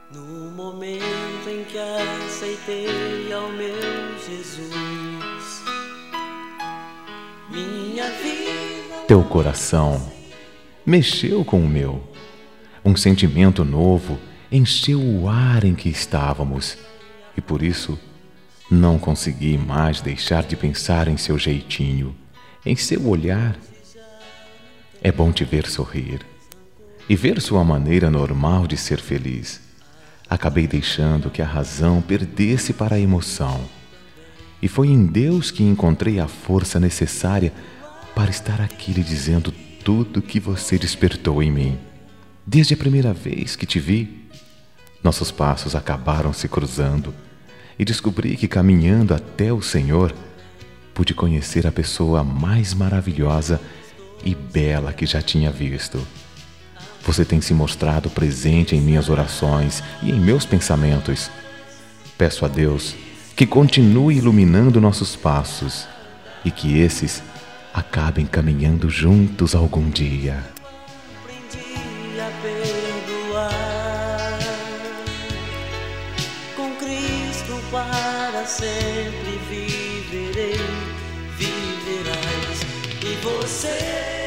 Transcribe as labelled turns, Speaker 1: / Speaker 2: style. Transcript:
Speaker 1: No momento em que aceitei ao meu Jesus, minha vida.
Speaker 2: Teu coração mexeu com o meu. Um sentimento novo encheu o ar em que estávamos e por isso não consegui mais deixar de pensar em seu jeitinho, em seu olhar. É bom te ver sorrir e ver sua maneira normal de ser feliz. Acabei deixando que a razão perdesse para a emoção. E foi em Deus que encontrei a força necessária para estar aqui lhe dizendo tudo que você despertou em mim. Desde a primeira vez que te vi, nossos passos acabaram se cruzando e descobri que caminhando até o Senhor, pude conhecer a pessoa mais maravilhosa e bela que já tinha visto. Você tem se mostrado presente em minhas orações e em meus pensamentos. Peço a Deus que continue iluminando nossos passos e que esses acabem caminhando juntos algum dia.
Speaker 1: Aprendi a perdoar. Com Cristo para sempre viverei, viverás. E você